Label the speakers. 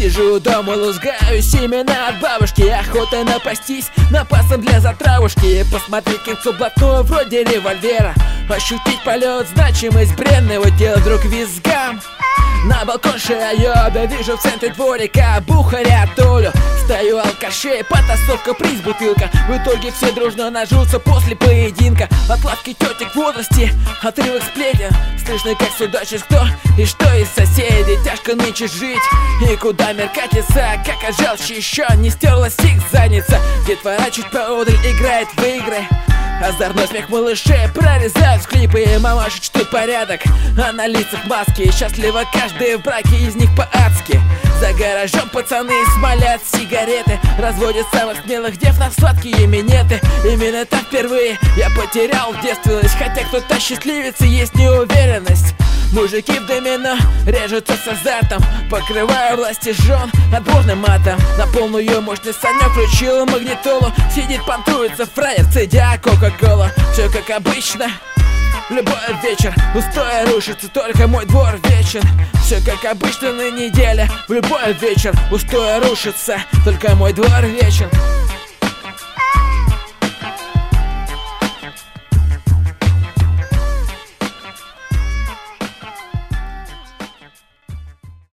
Speaker 1: Сижу дома, лузгаю семена от бабушки. Охота напастись напасом для затравушки. Посмотреть кинцо блатное вроде револьвера. Ощутить полет, значимость бренного тела. Вдруг визгам на балконше айода. Вижу в центре дворика бухаря Толю. Стою алкашей, потасовка, приз, бутылка. В итоге все дружно нажрутся после поединка. От лавки тетек в возрасте, отрывок сплетен. Слышно, как судачит кто и что из соседей. Тяжко нынче жить, и куда мир катится. Как ожелчь еще не стерлась их задница. Детвора чуть поодаль играет в игры. Озорной смех малышей прорезают клипы. Мамаша чтут порядок, а на лицах маски. Счастливо каждый в браке, из них по-адски. За гаражом пацаны смолят сигареты. Разводят самых смелых дев на сладкие минеты. Именно так впервые я потерял девственность. Хотя кто-то счастливится, есть неуверенность. Мужики в домино режутся с азартом. Покрываю власти жен отборным матом. На полную мощность Санек включил магнитолу. Сидит, понтуется фраер, цедя кока-кола. Все как обычно, любой вечер устоя рушится, только мой двор вечен. Все как обычно на неделе, в любой вечер устоя рушится, только мой двор вечен.